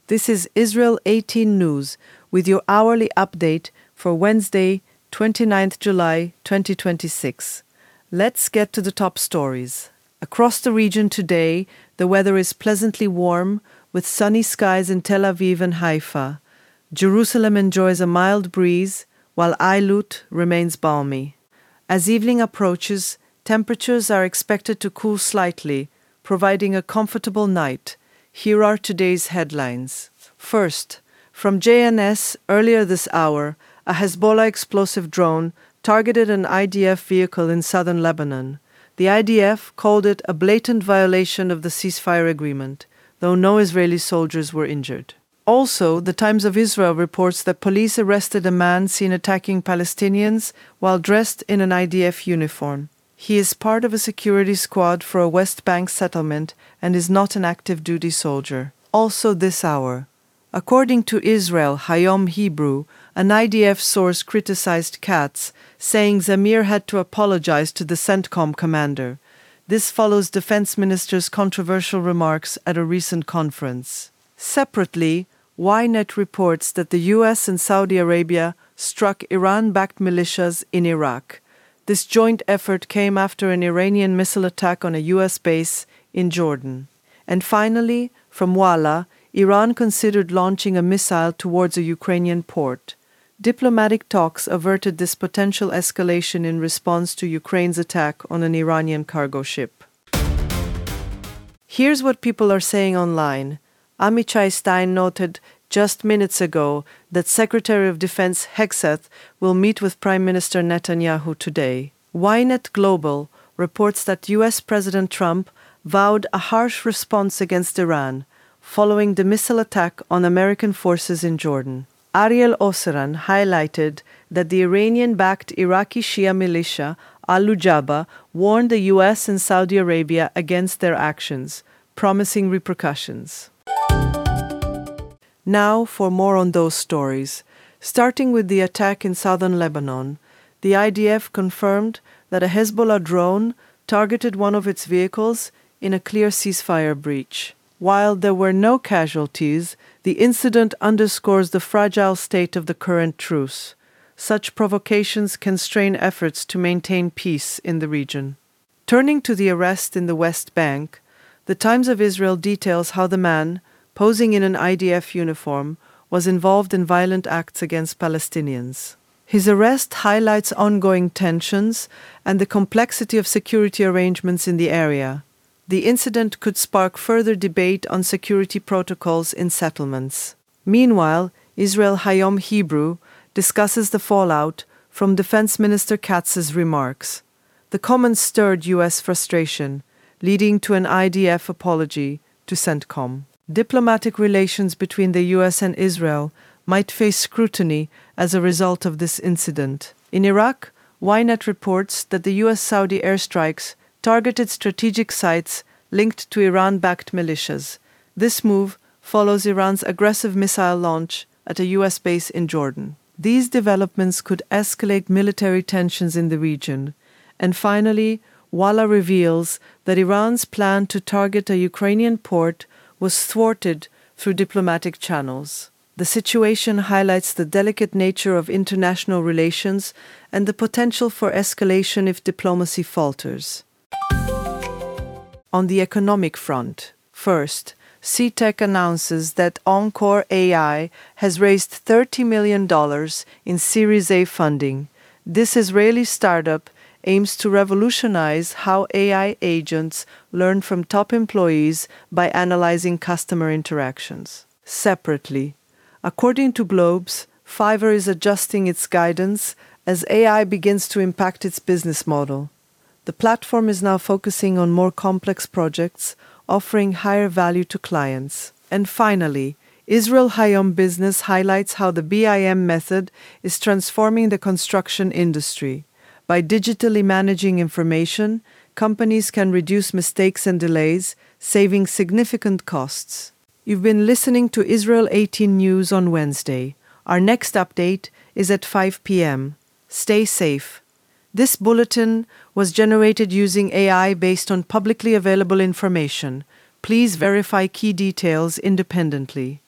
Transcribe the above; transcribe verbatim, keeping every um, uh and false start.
This is Israel eighteen News with your hourly update for Wednesday, twenty-ninth of July, twenty twenty-six. Let's get to the top stories. Across the region today, the weather is pleasantly warm with sunny skies in Tel Aviv and Haifa. Jerusalem enjoys a mild breeze, while Eilut remains balmy. As evening approaches, temperatures are expected to cool slightly, providing a comfortable night. Here are today's headlines. First, from J N S earlier this hour, a Hezbollah explosive drone targeted an I D F vehicle in southern Lebanon. The I D F called it a blatant violation of the ceasefire agreement, though no Israeli soldiers were injured. Also, the Times of Israel reports that police arrested a man seen attacking Palestinians while dressed in an I D F uniform. He is part of a security squad for a West Bank settlement and is not an active duty soldier. Also this hour, according to Israel Hayom Hebrew, an I D F source criticized Katz, saying Zamir had to apologize to the CENTCOM commander. This follows Defense Minister's controversial remarks at a recent conference. Separately, Ynet reports that the U S and Saudi Arabia struck Iran-backed militias in Iraq. This joint effort came after an Iranian missile attack on a U S base in Jordan. And finally, from Walla, Iran considered launching a missile towards a Ukrainian port. Diplomatic talks averted this potential escalation in response to Ukraine's attack on an Iranian cargo ship. Here's what people are saying online. Amichai Stein noted just minutes ago that Secretary of Defense Hegseth will meet with Prime Minister Netanyahu today. Ynet Global reports that U S President Trump vowed a harsh response against Iran following the missile attack on American forces in Jordan. Ariel Oseran highlighted that the Iranian-backed Iraqi Shia militia Al-Lujaba warned the U S and Saudi Arabia against their actions, promising repercussions. Now for more on those stories. Starting with the attack in southern Lebanon, the I D F confirmed that a Hezbollah drone targeted one of its vehicles in a clear ceasefire breach. While there were no casualties, the incident underscores the fragile state of the current truce. Such provocations can strain efforts to maintain peace in the region. Turning to the arrest in the West Bank, the Times of Israel details how the man, posing in an I D F uniform, was involved in violent acts against Palestinians. His arrest highlights ongoing tensions and the complexity of security arrangements in the area. The incident could spark further debate on security protocols in settlements. Meanwhile, Israel Hayom Hebrew discusses the fallout from Defense Minister Katz's remarks. The comments stirred U S frustration, leading to an I D F apology to CENTCOM. Diplomatic relations between the U S and Israel might face scrutiny as a result of this incident. In Iraq, Ynet reports that the U S-Saudi airstrikes targeted strategic sites linked to Iran-backed militias. This move follows Iran's aggressive missile launch at a U S base in Jordan. These developments could escalate military tensions in the region. And finally, Walla reveals that Iran's plan to target a Ukrainian port was thwarted through diplomatic channels. The situation highlights the delicate nature of international relations and the potential for escalation if diplomacy falters. On the economic front, first, CTEC announces that Encore A I has raised thirty million dollars in Series A funding. This Israeli startup aims to revolutionize how A I agents learn from top employees by analyzing customer interactions. Separately, according to Globes, Fiverr is adjusting its guidance as A I begins to impact its business model. The platform is now focusing on more complex projects, offering higher value to clients. And finally, Israel Hayom Business highlights how the B I M method is transforming the construction industry. By digitally managing information, companies can reduce mistakes and delays, saving significant costs. You've been listening to Israel eighteen News on Wednesday. Our next update is at five p.m. Stay safe. This bulletin was generated using A I based on publicly available information. Please verify key details independently.